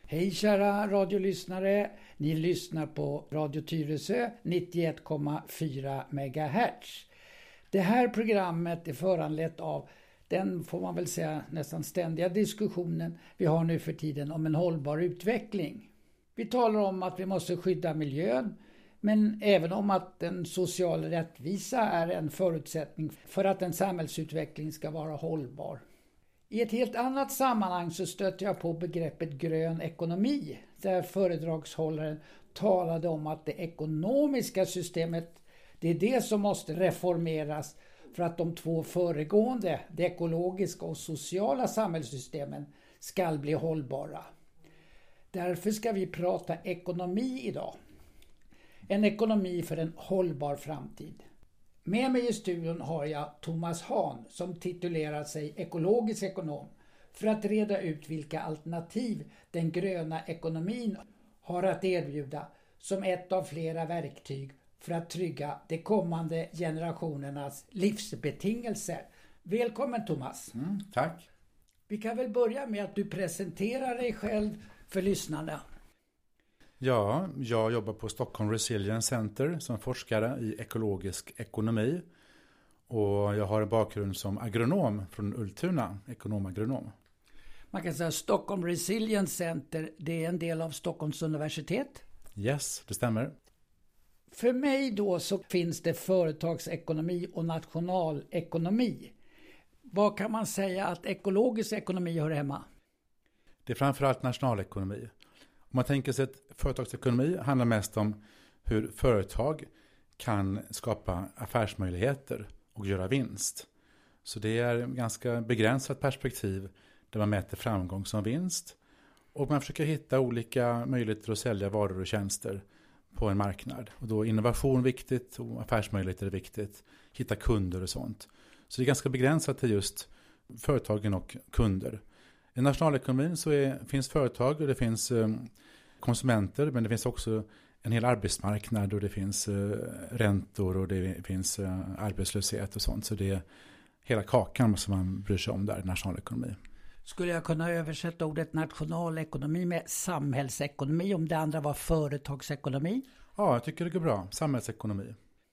Hej kära radiolyssnare, ni lyssnar på Radio Tyresö 91,4 MHz. Det här programmet är föranlett av den, får man väl säga, nästan ständiga diskussionen vi har nu för tiden om en hållbar utveckling. Vi talar om att vi måste skydda miljön, men även om att en social rättvisa är en förutsättning för att en samhällsutveckling ska vara hållbar. I ett helt annat sammanhang så stötte jag på begreppet grön ekonomi, där föredragshållaren talade om att det ekonomiska systemet, det är det som måste reformeras för att de två föregående, det ekologiska och sociala samhällssystemen, ska bli hållbara. Därför ska vi prata ekonomi idag. En ekonomi för en hållbar framtid. Med mig i studion har jag Thomas Hahn som titulerar sig ekologisk ekonom för att reda ut vilka alternativ den gröna ekonomin har att erbjuda som ett av flera verktyg för att trygga de kommande generationernas livsbetingelser. Välkommen Thomas. Tack. Vi kan väl börja med att du presenterar dig själv för lyssnarna. Ja, jag jobbar på Stockholm Resilience Center som forskare i ekologisk ekonomi. Och jag har en bakgrund som agronom från Ultuna, ekonomagronom. Man kan säga att Stockholm Resilience Center, det är en del av Stockholms universitet. Yes, det stämmer. För mig då så finns det företagsekonomi och nationalekonomi. Vad kan man säga att ekologisk ekonomi hör hemma? Det är framförallt nationalekonomi. Om man tänker sig att företagsekonomi handlar mest om hur företag kan skapa affärsmöjligheter och göra vinst. Så det är ett ganska begränsat perspektiv där man mäter framgång som vinst. Och man försöker hitta olika möjligheter att sälja varor och tjänster på en marknad. Och då är innovation viktigt och affärsmöjligheter är viktigt. Hitta kunder och sånt. Så det är ganska begränsat till just företagen och kunder. I nationalekonomin så finns företag och det finns konsumenter, men det finns också en hel arbetsmarknad och det finns räntor och det finns arbetslöshet och sånt. Så det är hela kakan som man bryr sig om där, nationalekonomi. Skulle jag kunna översätta ordet nationalekonomi med samhällsekonomi om det andra var företagsekonomi? Ja, jag tycker det går bra. Samhällsekonomi.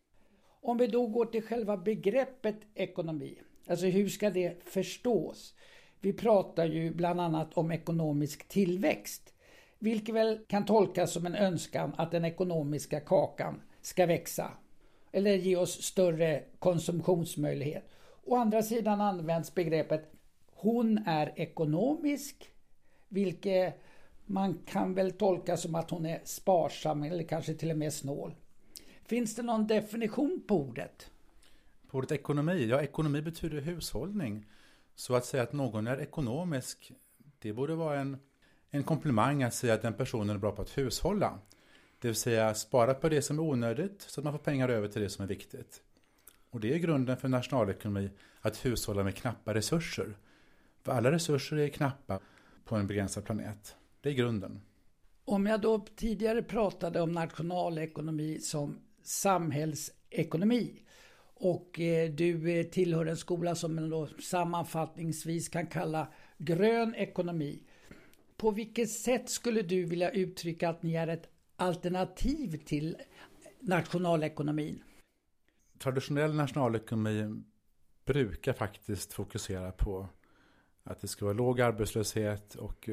Om vi då går till själva begreppet ekonomi, alltså hur ska det förstås? Vi pratar ju bland annat om ekonomisk tillväxt, vilket väl kan tolkas som en önskan att den ekonomiska kakan ska växa eller ge oss större konsumtionsmöjlighet. Å andra sidan används begreppet hon är ekonomisk, vilket man kan väl tolka som att hon är sparsam eller kanske till och med snål. Finns det någon definition på ordet? På ordet ekonomi? Ja, ekonomi betyder hushållning. Så att säga att någon är ekonomisk, det borde vara en komplimang att säga att den personen är bra på att hushålla. Det vill säga spara på det som är onödigt så att man får pengar över till det som är viktigt. Och det är grunden för nationalekonomi, att hushålla med knappa resurser. För alla resurser är knappa på en begränsad planet. Det är grunden. Om jag då tidigare pratade om nationalekonomi som samhällsekonomi och du tillhör en skola som man då sammanfattningsvis kan kalla grön ekonomi. På vilket sätt skulle du vilja uttrycka att ni är ett alternativ till nationalekonomin? Traditionell nationalekonomi brukar faktiskt fokusera på att det ska vara låg arbetslöshet och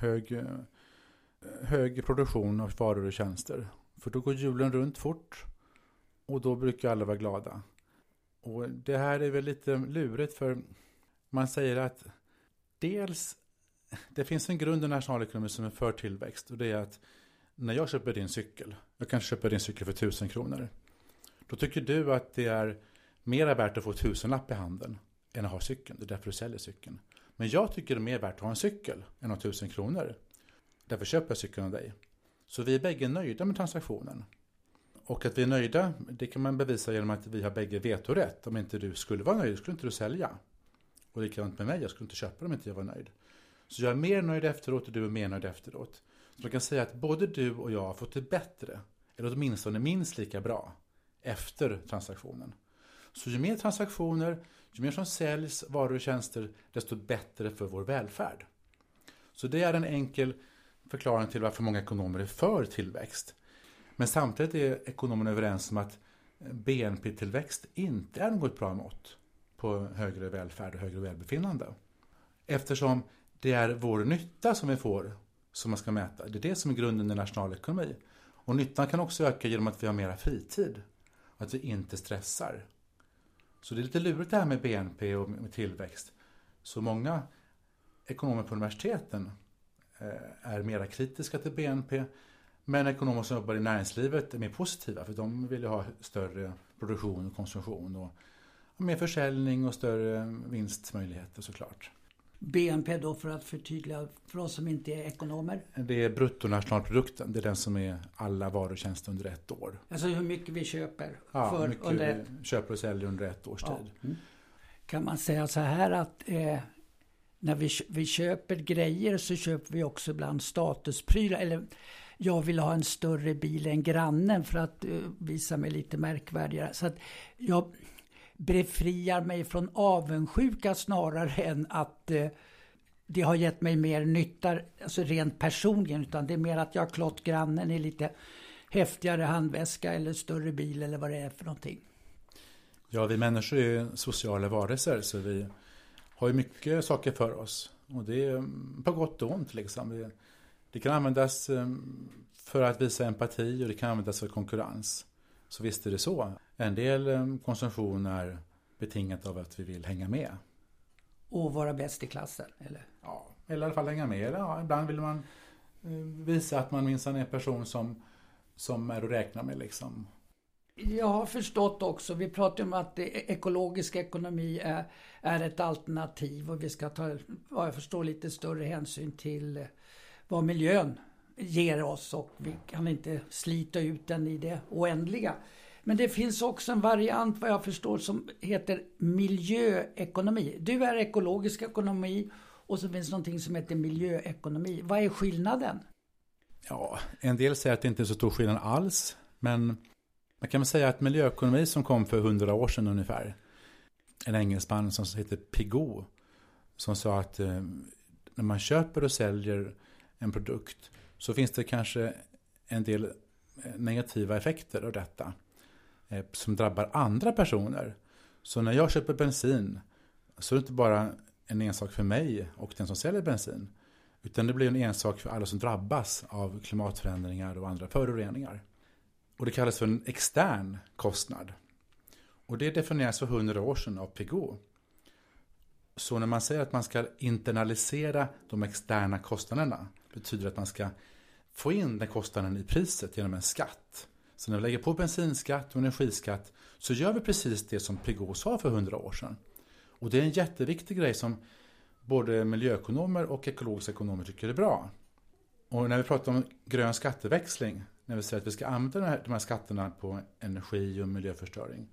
hög produktion av varor och tjänster. För då går hjulen runt fort och då brukar alla vara glada. Och det här är väl lite lurigt, för man säger att dels det finns en grund i nationalekonomi som är för tillväxt, och det är att när jag köper din cykel, jag kanske köper din cykel för 1000 kronor, då tycker du att det är mer värt att få 1000-lapp i handen än att ha cykeln. Det är därför du säljer cykeln. Men jag tycker det är mer värt att ha en cykel än att ha 1000 kronor. Därför köper jag cykeln av dig. Så vi är bägge nöjda med transaktionen. Och att vi är nöjda, det kan man bevisa genom att vi har bägge vetorätt. Om inte du skulle vara nöjd skulle inte du sälja. Och likadant med mig, jag skulle inte köpa om inte jag var nöjd. Så jag är mer nöjd efteråt och du är mer nöjd efteråt. Så man kan säga att både du och jag har fått det bättre, eller åtminstone minst lika bra, efter transaktionen. Så ju mer transaktioner, ju mer som säljs, varor och tjänster, desto bättre för vår välfärd. Så det är en enkel förklaringen till varför många ekonomer är för tillväxt. Men samtidigt är ekonomerna överens om att BNP-tillväxt inte är något bra mått på högre välfärd och högre välbefinnande. Eftersom det är vår nytta som vi får som man ska mäta. Det är det som är grunden i nationalekonomi. Och nyttan kan också öka genom att vi har mera fritid. Att vi inte stressar. Så det är lite lurigt det här med BNP och med tillväxt. Så många ekonomer på universiteten är mera kritiska till BNP. Men ekonomer som jobbar i näringslivet är mer positiva. För de vill ju ha större produktion och konsumtion. Och mer försäljning och större vinstmöjligheter såklart. BNP då, för att förtydliga för oss som inte är ekonomer? Det är bruttonationalprodukten. Det är den som är alla varor och tjänster under ett år. Alltså hur mycket vi köper? Ja, hur mycket vi köper och säljer under ett års tid. Mm. Kan man säga så här att när vi köper grejer så köper vi också ibland statusprylar. Eller jag vill ha en större bil än grannen för att visa mig lite märkvärdigare. Så att jag befriar mig från avundsjuka snarare än att det har gett mig mer nytta, alltså rent personligen, utan det är mer att jag har klott grannen i lite häftigare handväska eller större bil eller vad det är för någonting. Ja, vi människor är sociala varelser så vi har ju mycket saker för oss och det är på gott och ont liksom. Det kan användas för att visa empati och det kan användas för konkurrens. Så visst är det så. En del konsumtion är betingat av att vi vill hänga med. Och vara bäst i klassen, eller? Ja, eller i alla fall hänga med. Eller, ja, ibland vill man visa att man minsann är en person som är att räkna med. Liksom. Jag har förstått också, vi pratar om att ekologisk ekonomi är ett alternativ. Och vi ska ta, vad jag förstår, lite större hänsyn till vad miljön ger oss. Och vi kan inte slita ut den i det oändliga. Men det finns också en variant vad jag förstår som heter miljöekonomi. Du är ekologisk ekonomi och så finns någonting som heter miljöekonomi. Vad är skillnaden? Ja, en del säger att det inte är så stor skillnad alls. Men man kan väl säga att miljöekonomi som kom för 100 år sedan ungefär. En engelsman som heter Pigot som sa att när man köper och säljer en produkt så finns det kanske en del negativa effekter av detta. Som drabbar andra personer. Så när jag köper bensin så är det inte bara en ensak för mig och den som säljer bensin. Utan det blir en ensak för alla som drabbas av klimatförändringar och andra föroreningar. Och det kallas för en extern kostnad. Och det definieras för 100 år sedan av Pigot. Så när man säger att man ska internalisera de externa kostnaderna betyder det att man ska få in den kostnaden i priset genom en skatt. Så när vi lägger på bensinskatt och energiskatt så gör vi precis det som Pigot sa för 100 år sedan. Och det är en jätteviktig grej som både miljöekonomer och ekologiska ekonomer tycker är bra. Och när vi pratar om grön skatteväxling, när vi säger att vi ska använda de här skatterna på energi och miljöförstöring,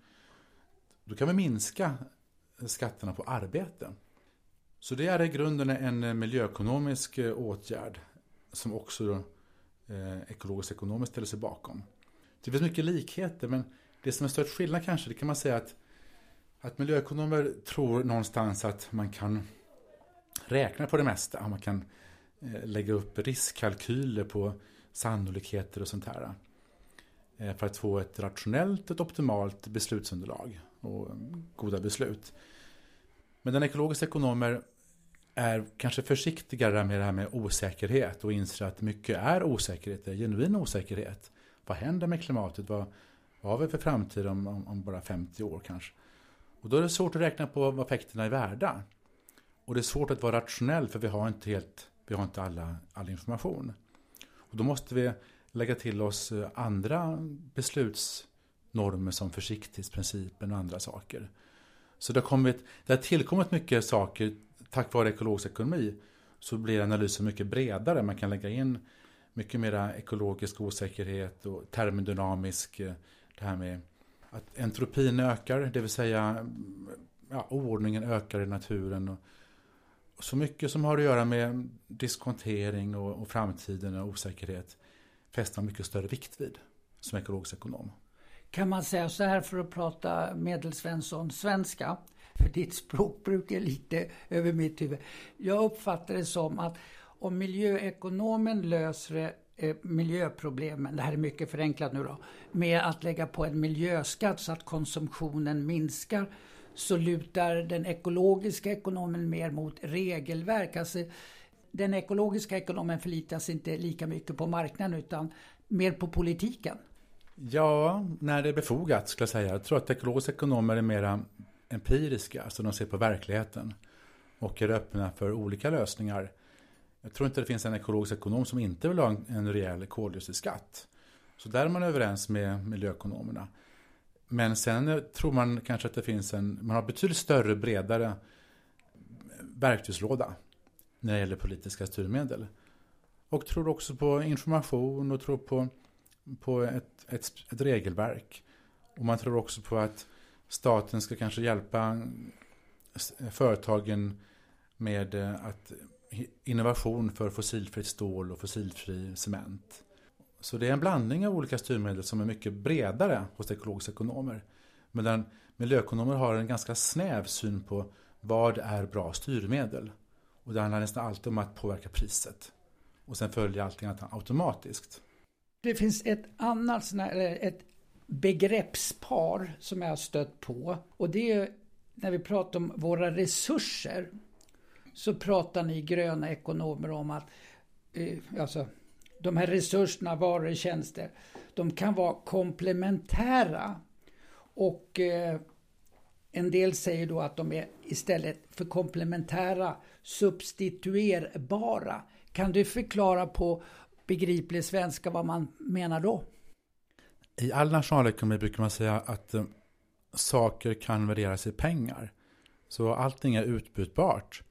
då kan vi minska skatterna på arbete. Så det är i grunden en miljöekonomisk åtgärd som också ekologiska ekonomer ställer sig bakom. Det finns mycket likheter, men det som är störst skillnad kanske, det kan man säga att miljöekonomer tror någonstans att man kan räkna på det mesta. Man kan lägga upp riskkalkyler på sannolikheter och sånt här. För att få ett rationellt, ett optimalt beslutsunderlag och goda beslut. Men den ekologiska ekonomer är kanske försiktigare med det här med osäkerhet och inser att mycket är osäkerhet, det är genuin osäkerhet. Vad händer med klimatet? Vad har vi för framtid om bara 50 år kanske? Och då är det svårt att räkna på vad effekterna är värda. Och det är svårt att vara rationell för vi har inte all information. Och då måste vi lägga till oss andra beslutsnormer som försiktighetsprincipen och andra saker. Så det har tillkommit mycket saker tack vare ekologisk ekonomi, så blir analysen mycket bredare. Man kan lägga in mycket mer ekologisk osäkerhet och termodynamisk, det här med att entropin ökar, det vill säga oordningen ökar i naturen. Och så mycket som har att göra med diskontering och framtiden och osäkerhet fäster man mycket större vikt vid som ekologisk ekonom. Kan man säga så här för att prata Medelsvensson svenska? För ditt språkbruk är lite över mitt huvud. Jag uppfattar det som att om miljöekonomen löser miljöproblemen, det här är mycket förenklat nu då, med att lägga på en miljöskatt så att konsumtionen minskar, så lutar den ekologiska ekonomen mer mot regelverk. Alltså, den ekologiska ekonomen förlitas inte lika mycket på marknaden utan mer på politiken. Ja, när det är befogat skulle jag säga. Jag tror att ekologiska ekonomer är mer empiriska, så de ser på verkligheten och är öppna för olika lösningar. Jag tror inte det finns en ekologisk ekonom som inte vill ha en rejäl koldioxidskatt. Så där är man överens med miljöekonomerna. Men sen tror man kanske att det finns man har betydligt större, bredare verktygslåda när det gäller politiska styrmedel. Och tror också på information och tror på ett regelverk. Och man tror också på att staten ska kanske hjälpa företagen med att innovation för fossilfritt stål och fossilfri cement. Så det är en blandning av olika styrmedel som är mycket bredare hos ekologiska ekonomer. Medan miljöekonomer har en ganska snäv syn på vad är bra styrmedel. Och det handlar nästan alltid om att påverka priset. Och sen följer allting automatiskt. Det finns ett annat ett begreppspar som jag har stött på. Och det är när vi pratar om våra resurser, så pratar ni gröna ekonomer om att alltså, de här resurserna, varor och tjänster, de kan vara komplementära. Och en del säger då att de är istället för komplementära substituerbara. Kan du förklara på begriplig svenska vad man menar då? I all nationalekonomi brukar man säga att saker kan värderas i pengar. Så allting är utbytbart.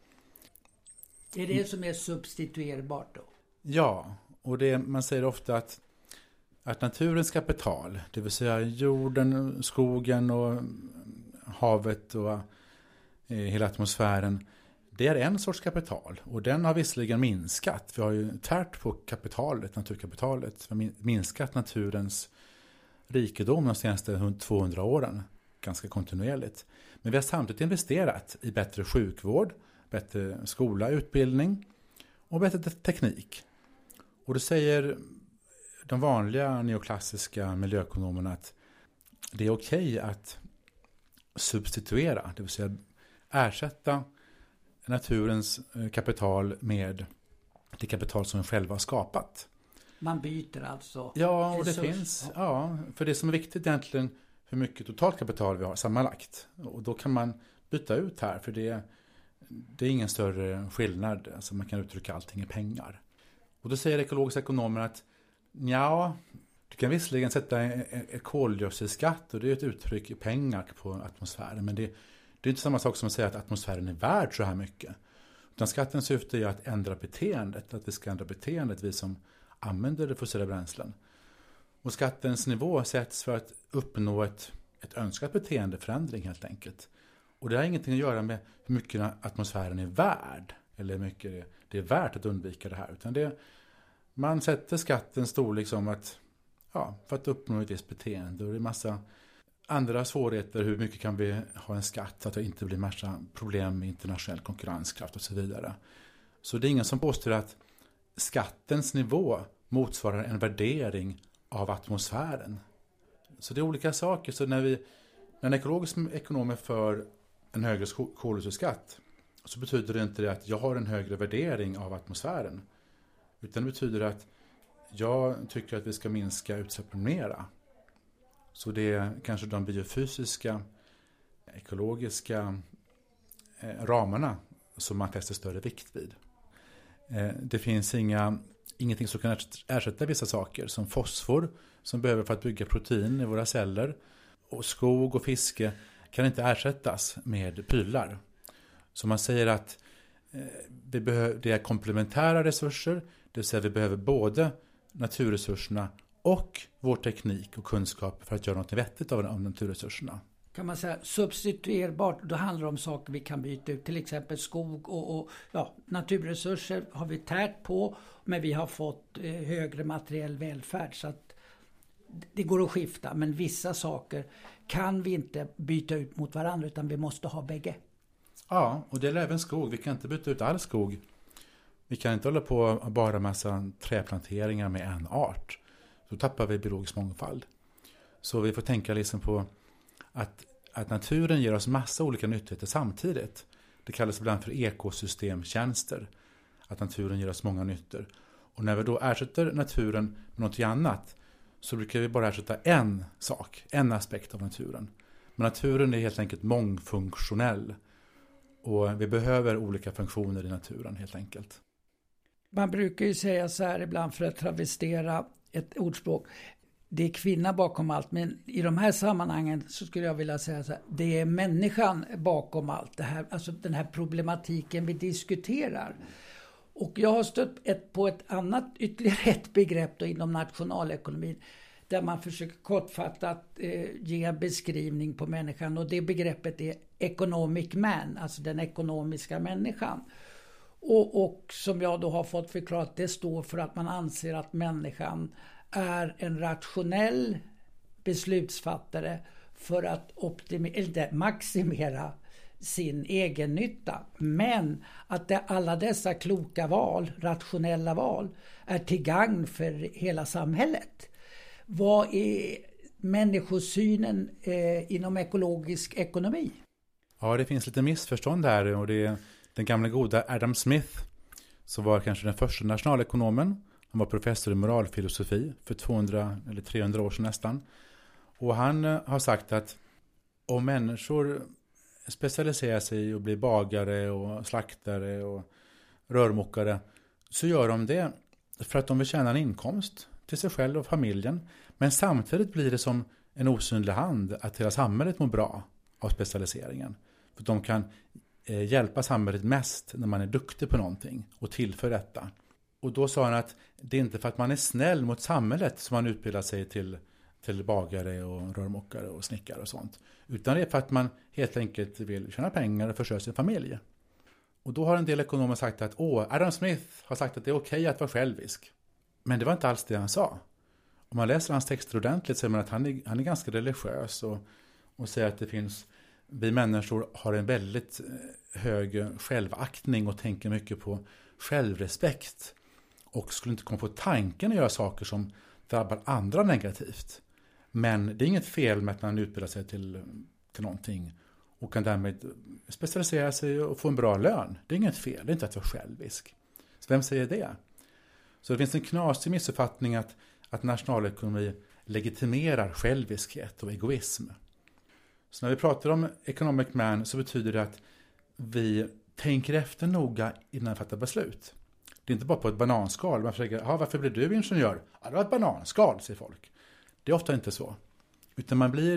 Är det som är substituerbart då? Ja, och man säger ofta att naturens kapital, det vill säga jorden, skogen och havet och hela atmosfären, det är en sorts kapital. Och den har visserligen minskat. Vi har ju tärt på kapitalet, naturkapitalet. Vi har minskat naturens rikedom de senaste 200 åren. Ganska kontinuerligt. Men vi har samtidigt investerat i bättre sjukvård, bättre skola, utbildning och bättre teknik. Och då säger de vanliga neoklassiska miljöekonomerna att det är okej att substituera, det vill säga ersätta naturens kapital med det kapital som vi själva har skapat. Man byter alltså. Ja, och det finns. Ja, för det som är viktigt egentligen hur mycket totalt kapital vi har sammanlagt. Och då kan man byta ut här, för det är ingen större skillnad. Alltså man kan uttrycka allting i pengar. Och då säger ekologiska ekonomer att du kan visserligen sätta ett koldioxidskatt och det är ett uttryck i pengar på atmosfären. Men det är inte samma sak som att säga att atmosfären är värd så här mycket. Utan skattens syfte är att ändra beteendet. Att vi ska ändra beteendet, vi som använder fossila bränslen. Och skattens nivå sätts för att uppnå ett önskat beteendeförändring helt enkelt. Och det har ingenting att göra med hur mycket atmosfären är värd. Eller hur mycket det är värt att undvika det här. Utan man sätter skattens storlek som för att uppnå ett visst beteende. Och det är massa andra svårigheter. Hur mycket kan vi ha en skatt så att det inte blir massa problem med internationell konkurrenskraft och så vidare. Så det är ingen som påstår att skattens nivå motsvarar en värdering av atmosfären. Så det är olika saker. Så när en ekologisk ekonom är för en högre koldioxidskatt, så betyder det inte det att jag har en högre värdering av atmosfären. Utan det betyder att jag tycker att vi ska minska utsläppen mera. Så det är kanske de biofysiska, ekologiska ramarna som man fäster större vikt vid. Det finns ingenting som kan ersätta vissa saker, som fosfor som behöver för att bygga protein i våra celler. Och skog och fiske kan inte ersättas med prylar. Så man säger att det är komplementära resurser, det vill säga vi behöver både naturresurserna och vår teknik och kunskap för att göra något vettigt av naturresurserna. Kan man säga substituerbart, då handlar det om saker vi kan byta ut, till exempel skog och naturresurser har vi tärt på, men vi har fått högre materiell välfärd, så att det går att skifta, men vissa saker kan vi inte byta ut mot varandra utan vi måste ha bägge. Ja, och det är även skog. Vi kan inte byta ut all skog. Vi kan inte hålla på bara massa träplanteringar med en art. Då tappar vi biologisk mångfald. Så vi får tänka liksom på att naturen ger oss massa olika nyttigheter samtidigt. Det kallas ibland för ekosystemtjänster. Att naturen ger oss många nyttor. Och när vi då ersätter naturen med något annat så brukar vi bara ersätta en sak, en aspekt av naturen. Men naturen är helt enkelt mångfunktionell. Och vi behöver olika funktioner i naturen helt enkelt. Man brukar ju säga så här ibland för att travestera ett ordspråk. Det är kvinna bakom allt, men i de här sammanhangen så skulle jag vilja säga så här. Det är människan bakom allt det här, alltså den här problematiken vi diskuterar. Och jag har stött på ytterligare ett begrepp då inom nationalekonomin där man försöker kortfattat ge en beskrivning på människan, och det begreppet är economic man, alltså den ekonomiska människan. Och som jag då har fått förklarat, det står för att man anser att människan är en rationell beslutsfattare för att maximera sin egen nytta. Men att alla dessa kloka val, rationella val, är till gagn för hela samhället. Vad är människosynen inom ekologisk ekonomi? Ja, det finns lite missförstånd här, och det är den gamla goda Adam Smith som var kanske den första nationalekonomen. Han var professor i moralfilosofi för 200 eller 300 år sedan nästan. Och han har sagt att om människor specialiserar sig i att bli bagare och slaktare och rörmokare, så gör de det för att de vill tjäna en inkomst till sig själv och familjen. Men samtidigt blir det som en osynlig hand att hela samhället mår bra av specialiseringen. För de kan hjälpa samhället mest när man är duktig på någonting och tillför detta. Och då sa han att det är inte för att man är snäll mot samhället som man utbildar sig till bagare och rörmokare och snickare och sånt. Utan det är för att man helt enkelt vill tjäna pengar och försörja sin familj. Och då har en del ekonomer sagt att Adam Smith har sagt att det är okej att vara självisk. Men det var inte alls det han sa. Om man läser hans texter ordentligt så ser man att han är ganska religiös och säger att vi människor har en väldigt hög självaktning och tänker mycket på självrespekt. Och skulle inte komma på tanken att göra saker som drabbar andra negativt. Men det är inget fel med att man utbildar sig till någonting och kan därmed specialisera sig och få en bra lön. Det är inget fel, det är inte att vara självisk. Så vem säger det? Så det finns en knasig missuppfattning att nationalekonomi legitimerar själviskhet och egoism. Så när vi pratar om economic man så betyder det att vi tänker efter noga innan vi fattar beslut. Det är inte bara på ett bananskal. Man försöker, varför blir du ingenjör? Ja, det var ett bananskal, säger folk. Det är ofta inte så. Utan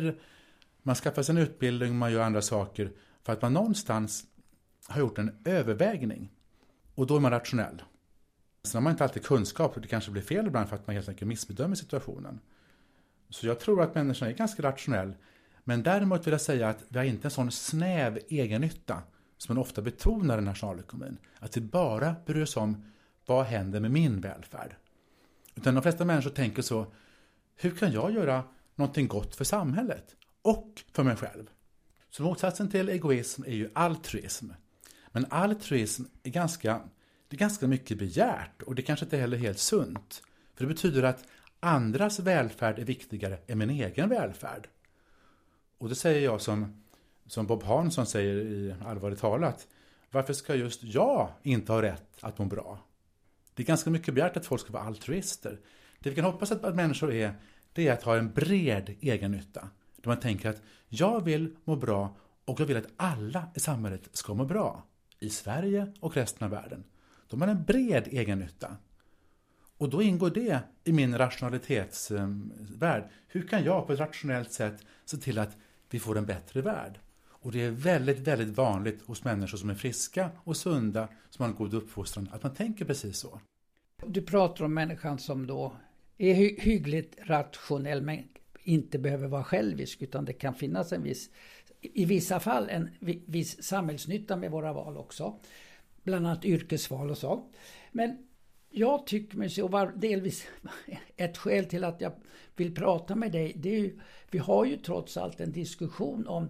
man skaffar sig en utbildning, man gör andra saker för att man någonstans har gjort en övervägning. Och då är man rationell. Sen har man inte alltid kunskap, och det kanske blir fel ibland för att man helt enkelt missbedömer situationen. Så jag tror att människan är ganska rationell. Men däremot vill jag säga att vi har inte en sån snäv egennytta som man ofta betonar i nationalekonomin. Att vi bara bryr oss om vad händer med min välfärd. Utan de flesta människor tänker så, hur kan jag göra någonting gott för samhället och för mig själv? Så motsatsen till egoism är ju altruism. Men altruism är ganska mycket begärt, och det kanske inte heller är helt sunt. För det betyder att andras välfärd är viktigare än min egen välfärd. Och det säger jag som Bob Hansson säger i Allvarligt talat. Varför ska just jag inte ha rätt att må bra? Det är ganska mycket begärt att folk ska vara altruister. Det vi kan hoppas att människor det är att ha en bred egen nytta. Där man tänker att jag vill må bra och jag vill att alla i samhället ska må bra. I Sverige och resten av världen. De har en bred egen nytta. Och då ingår det i min rationalitetsvärld. Hur kan jag på ett rationellt sätt se till att vi får en bättre värld? Och det är väldigt, väldigt vanligt hos människor som är friska och sunda, som har en god uppfostran, att man tänker precis så. Du pratar om människan som då är hyggligt rationell men inte behöver vara självisk, utan det kan finnas i vissa fall en viss samhällsnytta med våra val också. Bland annat yrkesval och så. Men jag tycker mig så, var delvis ett skäl till att jag vill prata med dig, det är ju, vi har ju trots allt en diskussion om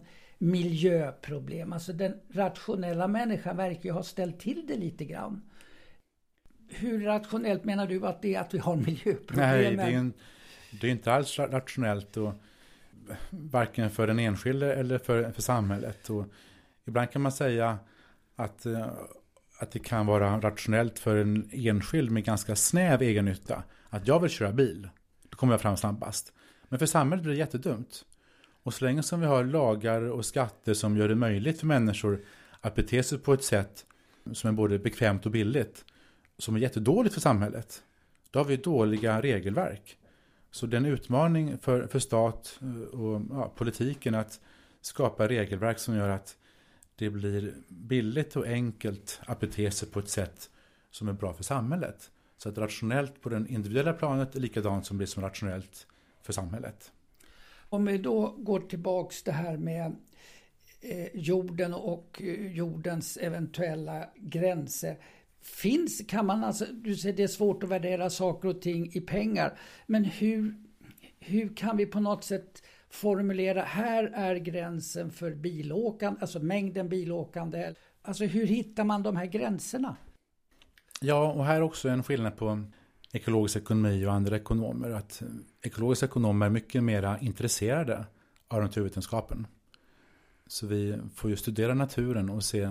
miljöproblem. Alltså den rationella människan verkar ju ha ställt till det lite grann. hur rationellt menar du att det är att vi har miljöproblem? Nej, det är inte alls rationellt, och varken för den enskilde eller för samhället. Och ibland kan man säga att det kan vara rationellt för en enskild med ganska snäv egennytta. Att jag vill köra bil, då kommer jag fram snabbast. Men för samhället blir det jättedumt. Och så länge som vi har lagar och skatter som gör det möjligt för människor att bete sig på ett sätt som är både bekvämt och billigt, som är jättedåligt för samhället, då har vi dåliga regelverk. Så det är en utmaning för stat och politiken att skapa regelverk som gör att det blir billigt och enkelt att bete sig på ett sätt som är bra för samhället. Så att rationellt på den individuella planet är likadant som det som är rationellt för samhället. Om vi då går tillbaks det här med jorden och jordens eventuella gränser. Kan man alltså, du säger det är svårt att värdera saker och ting i pengar, men hur kan vi på något sätt formulera, här är gränsen för bilåkande, alltså mängden bilåkande. Alltså hur hittar man de här gränserna? Ja, och här är också en skillnad på ekologisk ekonomi och andra ekonomer. Att ekologiska ekonomer är mycket mer intresserade av naturvetenskapen. Så vi får ju studera naturen och se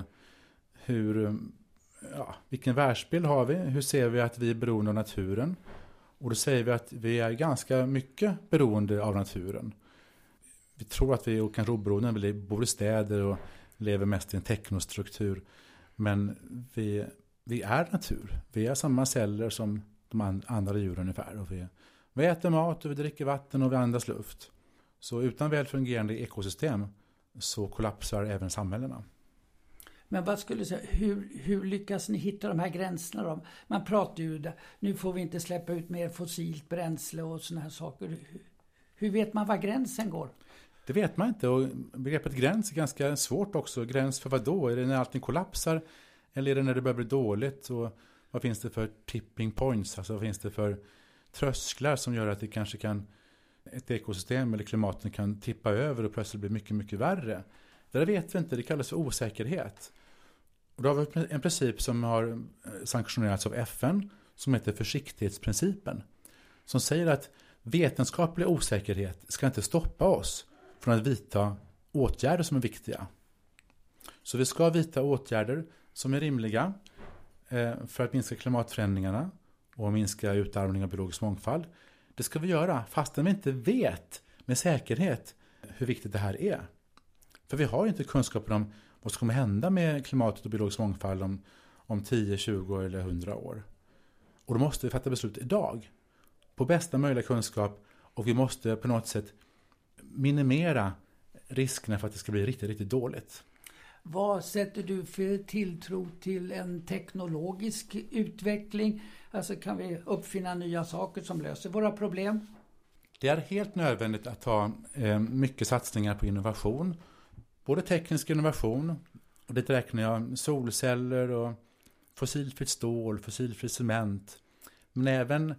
vilken världsbild har vi? Hur ser vi att vi är beroende av naturen? Och då säger vi att vi är ganska mycket beroende av naturen. Vi tror att vi är kanske oberoende, vi bor i städer och lever mest i en teknostruktur. Men vi är natur. Vi är samma celler som de andra djuren ungefär. Och vi äter mat och vi dricker vatten och vi andas luft. Så utan väl fungerande ekosystem så kollapsar även samhällena. Men vad skulle du säga, hur lyckas ni hitta de här gränserna då? Man pratar ju där, nu får vi inte släppa ut mer fossilt bränsle och såna här saker. Hur vet man var gränsen går? Det vet man inte, och begreppet gräns är ganska svårt också. Gräns för vad då? Är det när allting kollapsar eller är det när det börjar bli dåligt? Och vad finns det för tipping points? Alltså vad finns det för trösklar som gör att det kanske ett ekosystem eller klimatet kan tippa över och plötsligt bli mycket, mycket värre? Det vet vi inte, det kallas för osäkerhet. Och då har vi en princip som har sanktionerats av FN som heter försiktighetsprincipen. Som säger att vetenskaplig osäkerhet ska inte stoppa oss från att vidta åtgärder som är viktiga. Så vi ska vidta åtgärder som är rimliga för att minska klimatförändringarna och minska utarmning av biologisk mångfald. Det ska vi göra fastän vi inte vet med säkerhet hur viktigt det här är. För vi har ju inte kunskaper om vad som kommer hända med klimatet och biologisk mångfald om 10, 20 eller 100 år. Och då måste vi fatta beslut idag på bästa möjliga kunskap, och vi måste på något sätt minimera riskerna för att det ska bli riktigt, riktigt dåligt. Vad sätter du för tilltro till en teknologisk utveckling? Alltså kan vi uppfinna nya saker som löser våra problem? Det är helt nödvändigt att ha mycket satsningar på innovation. Både teknisk innovation, och det räknar jag solceller och fossilfritt stål, fossilfri cement. Men även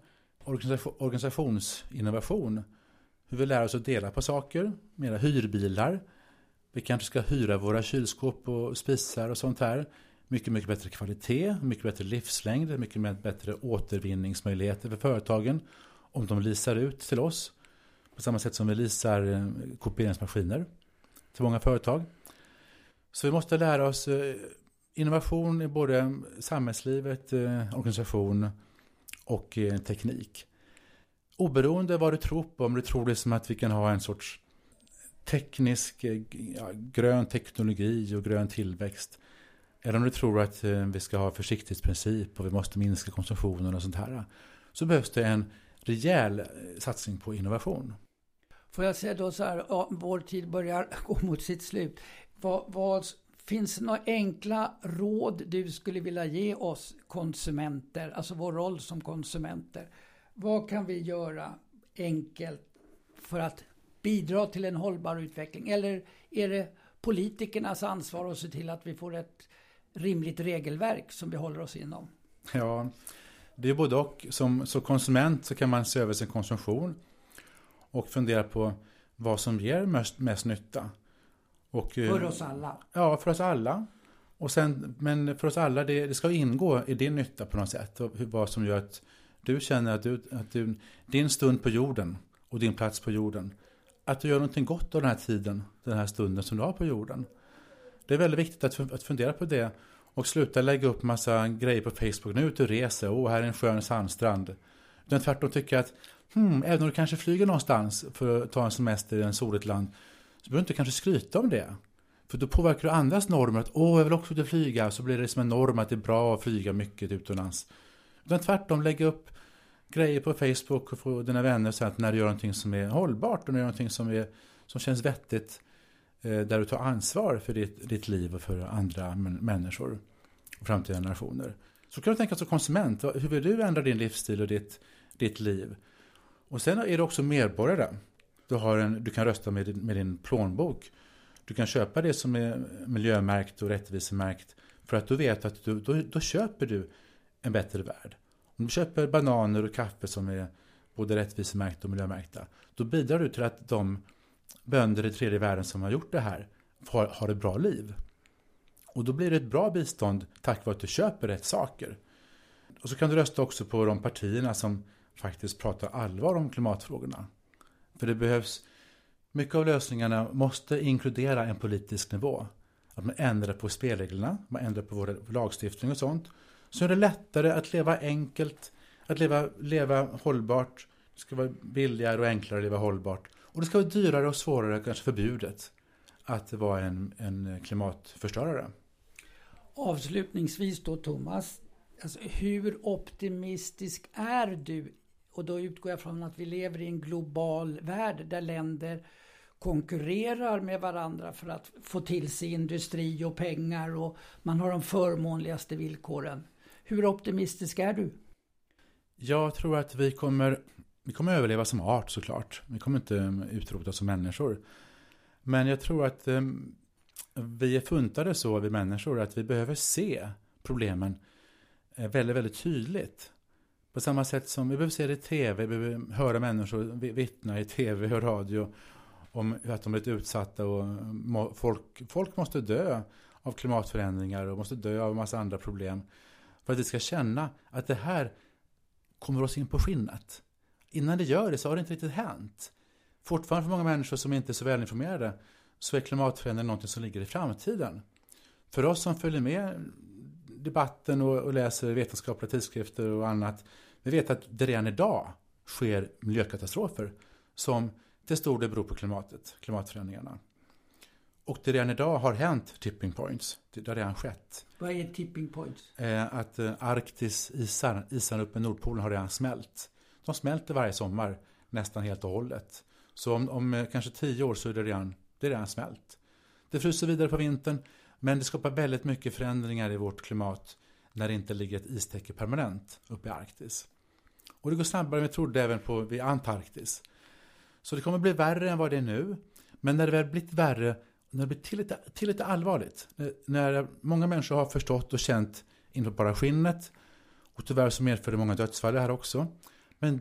organisationsinnovation. Hur vi lär oss att dela på saker, mera hyrbilar. Vi kanske ska hyra våra kylskåp och spisar och sånt här. Mycket, mycket bättre kvalitet, mycket bättre livslängd, mycket bättre återvinningsmöjligheter för företagen om de leasar ut till oss. På samma sätt som vi leasar kopieringsmaskiner till många företag. Så vi måste lära oss innovation i både samhällslivet, organisation och teknik. Oberoende vad du tror på, om du tror det som att vi kan ha en sorts teknisk grön teknologi och grön tillväxt, eller om du tror att vi ska ha försiktighetsprincip och vi måste minska konsumtionen och sånt här, så behövs det en rejäl satsning på innovation. Får jag säga då så här, vår tid börjar gå mot sitt slut. Finns det några enkla råd du skulle vilja ge oss konsumenter, alltså vår roll som konsumenter? Vad kan vi göra enkelt för att bidra till en hållbar utveckling? Eller är det politikernas ansvar att se till att vi får ett rimligt regelverk som vi håller oss inom? Ja, det är både och. Som konsument så kan man se över sin konsumtion och fundera på vad som ger mest nytta. Och, för oss alla? Ja, för oss alla. Och sen, men för oss alla, det ska ingå i din nytta på något sätt. Och vad som gör att du känner att din stund på jorden och din plats på jorden, att du gör någonting gott av den här tiden, den här stunden som du har på jorden. Det är väldigt viktigt att fundera på det och sluta lägga upp massa grejer på Facebook. Nu är ute och reser, här är en skön sandstrand. Utan tvärtom tycker att även om du kanske flyger någonstans för att ta en semester i en soligt land, så behöver du inte kanske skryta om det. För då påverkar du andras normer att jag vill också ut och flyga, så blir det som en norm att det är bra att flyga mycket utomlands. Utan tvärtom, lägga upp grejer på Facebook och få dina vänner så att när du gör någonting som är hållbart och när du gör någonting som känns vettigt, där du tar ansvar för ditt liv och för andra människor och framtida generationer. Så kan du tänka som konsument, hur vill du ändra din livsstil och ditt liv? Och sen är det också medborgare. Du kan rösta med din plånbok. Du kan köpa det som är miljömärkt och rättvisemärkt, för att du vet att då köper du en bättre värld. Om du köper bananer och kaffe som är både rättvisemärkta och miljömärkta, då bidrar du till att de bönder i tredje världen som har gjort det här har ett bra liv. Och då blir det ett bra bistånd tack vare att du köper rätt saker. Och så kan du rösta också på de partierna som faktiskt pratar allvar om klimatfrågorna. För det behövs, mycket av lösningarna måste inkludera en politisk nivå. Att man ändrar på spelreglerna, man ändrar på vår lagstiftning och sånt. Så är det lättare att leva enkelt, att leva hållbart. Det ska vara billigare och enklare att leva hållbart. Och det ska vara dyrare och svårare, kanske förbjudet, att vara en klimatförstörare. Avslutningsvis då, Thomas, alltså, hur optimistisk är du? Och då utgår jag från att vi lever i en global värld där länder konkurrerar med varandra för att få till sig industri och pengar, och man har de förmånligaste villkoren. Hur optimistisk är du? Jag tror att vi kommer överleva som art, såklart. Vi kommer inte utrota som människor. Men jag tror att vi är funtade så, vi människor, att vi behöver se problemen väldigt, väldigt tydligt. På samma sätt som vi behöver se det i tv, vi behöver höra människor vittna i tv och radio om att de är utsatta, och folk måste dö av klimatförändringar och måste dö av en massa andra problem, för att vi ska känna att det här kommer oss in på skinnet. Innan det gör det så har det inte riktigt hänt. Fortfarande för många människor som inte är så välinformerade så är klimatförändring något som ligger i framtiden. För oss som följer med debatten och läser vetenskapliga tidskrifter och annat, vi vet att det redan idag sker miljökatastrofer som till stor del beror på klimatförändringarna. Och det redan idag har hänt tipping points. Det har redan skett. Vad är tipping points? Att Arktis isarna uppe i Nordpolen har redan smält. De smälter varje sommar nästan helt och hållet. Så om kanske 10 år så är det redan smält. Det fryser vidare på vintern, men det skapar väldigt mycket förändringar i vårt klimat när det inte ligger ett istäcke permanent uppe i Arktis. Och det går snabbare än vi trodde även vid Antarktis. Så det kommer bli värre än vad det är nu. Men när det väl blivit värre, när det blir lite allvarligt, när många människor har förstått och känt in på bara skinnet, och tyvärr så medför det många dödsfall här också, men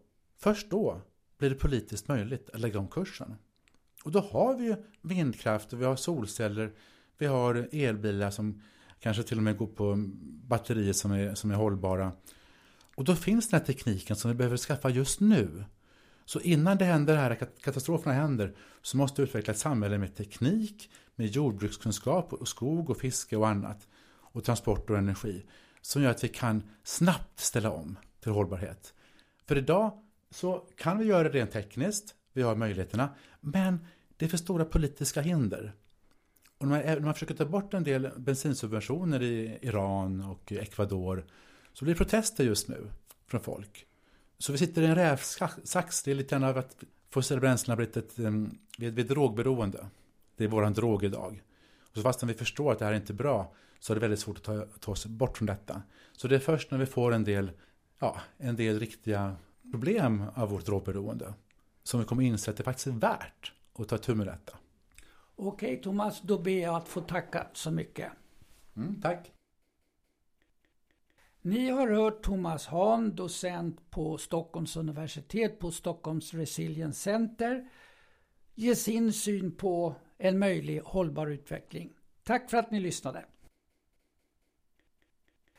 först då blir det politiskt möjligt att lägga om kursen. Och då har vi ju vindkraft, och vi har solceller, vi har elbilar som kanske till och med går på batterier som är hållbara. Och då finns den här tekniken som vi behöver skaffa just nu. Så innan det här katastroferna händer, så måste vi utveckla ett samhälle med teknik, med jordbrukskunskap och skog och fiske och annat, och transport och energi, som gör att vi kan snabbt ställa om till hållbarhet. För idag så kan vi göra det rent tekniskt, vi har möjligheterna, men det är för stora politiska hinder. Och när man försöker ta bort en del bensinsubventioner i Iran och Ecuador, så blir det protester just nu från folk. Så vi sitter i en rävsax. Det är lite grann av att fossila bränslen har blivit ett drogberoende. Det är våran drog idag. Och så fastän vi förstår att det här är inte bra, så är det väldigt svårt att ta oss bort från detta. Så det är först när vi får en del riktiga problem av vårt drogberoende som vi kommer inse att det faktiskt är värt att ta itu med detta. Okej, Thomas, då ber jag att få tacka så mycket. Tack. Ni har hört Thomas Hahn, docent på Stockholms universitet på Stockholms Resilience Center, ge sin syn på en möjlig hållbar utveckling. Tack för att ni lyssnade.